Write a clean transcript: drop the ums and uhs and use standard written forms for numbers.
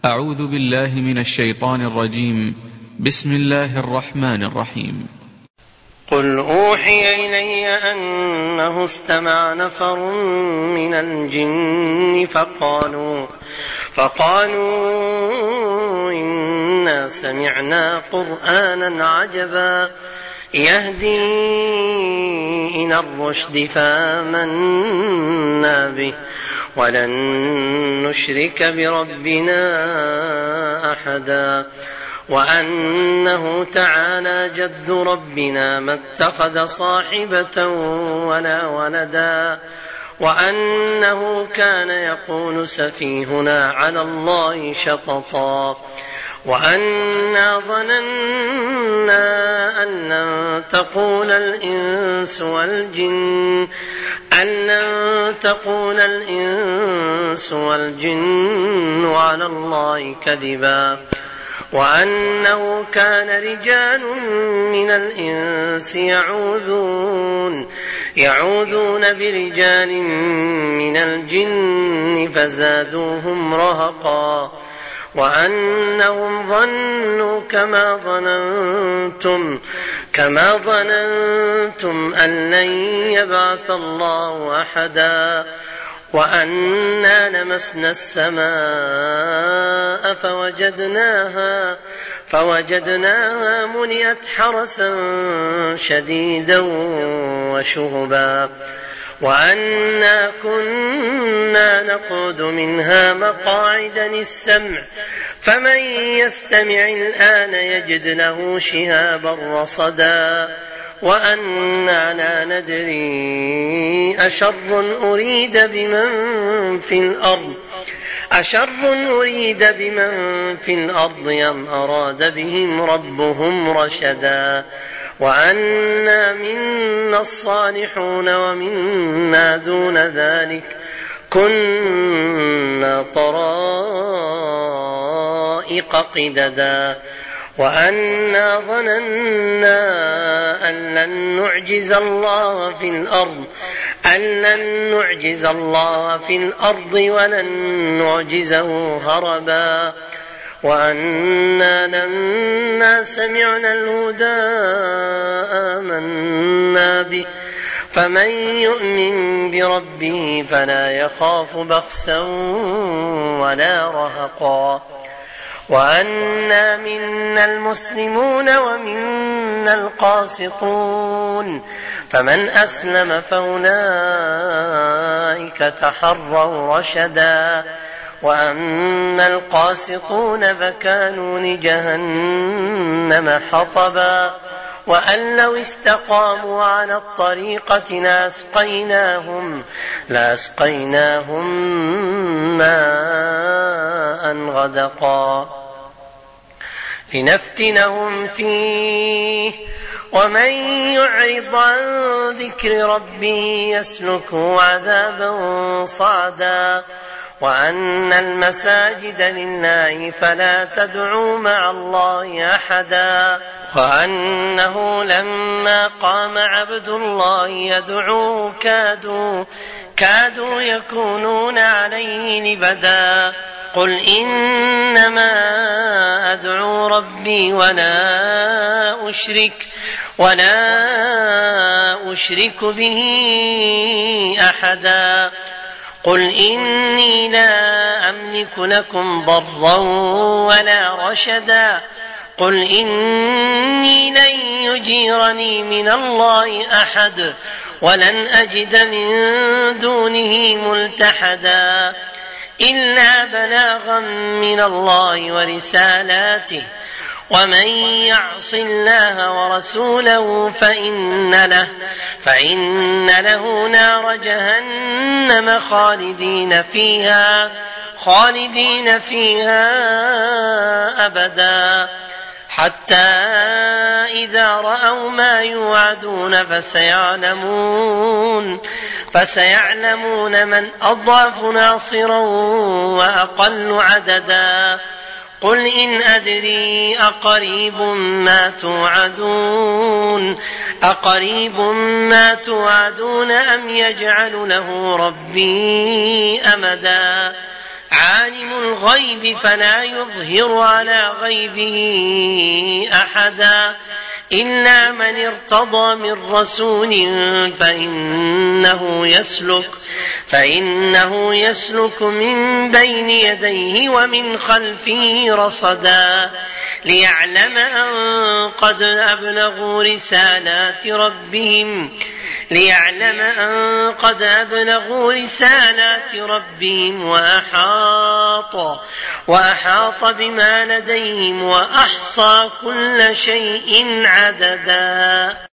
أعوذ بالله من الشيطان الرجيم. بسم الله الرحمن الرحيم. قل أوحي إلي أنه استمع نفر من الجن فقالوا إنا سمعنا قرآنا عجبا يهدي إلى الرشد فآمنا به ولن نشرك بربنا أحدا وأنه تعالى جد ربنا ما اتخذ صاحبة ولا ولدا وأنه كان يقول سفيهنا على الله شططا وأنا ظننا أن لن تقول الإنس والجن على الله كذبا وأنه كان رجال من الإنس يعوذون برجال من الجن فزادوهم رهقا وأنهم ظنوا كما ظننتم أن لن يبعث الله أحدا وأنا لمسنا السماء فوجدناها ملئت حرسا شديدا وشهبا وأنا كنا نقعد منها مقاعد للسمع فمن يستمع الآن يجد له شهابا رصدا وأنا لا ندري أشر أريد بمن في الأرض أم أراد بهم ربهم رشدا وأنا منا الصالحون ومنا دون ذلك كنا طرائق قددا وأنا ظننا أن لن نعجز الله في الأرض ولن نعجزه هربا وأنا لما سمعنا الهدى آمنا به فمن يؤمن بربه فلا يخاف بخسا ولا رهقا وأنا منا المسلمون ومنا القاسطون فمن أسلم فأولئك تحروا رشدا وأما القاسطون فكانوا لجهنم حطبا وأن لو استقاموا على الطريقة لأسقيناهم ماء غدقا لنفتنهم فيه ومن يعرض عن ذكر ربه يسلكه عذابا صعدا وأن المساجد لله فلا تدعوا مع الله أحدا وأنه لما قام عبد الله يدعوه كادوا يكونون عليه لبدا قل إنما أدعو ربي ولا أشرك به أحدا قل إني لا أملك لكم ضرا ولا رشدا قل إني لن يجيرني من الله أحد ولن أجد من دونه ملتحدا إلا بلاغا من الله ورسالاته ومن يعص الله ورسوله فإن له نار جهنم خالدين فيها أبدا حتى إذا رأوا ما يوعدون فسيعلمون من أضعف ناصرا وأقل عددا قل إن أدري أقريب ما توعدون أم يجعل له ربي أمدا عالم الغيب فلا يظهر على غيبه أحدا إلا من ارتضى من رسول فإنه يسلك من بين يديه ومن خلفه رصدا ليعلم أن قد أبلغوا رسالات ربهم وأحاط بما لديهم وأحصى كل شيء عددا.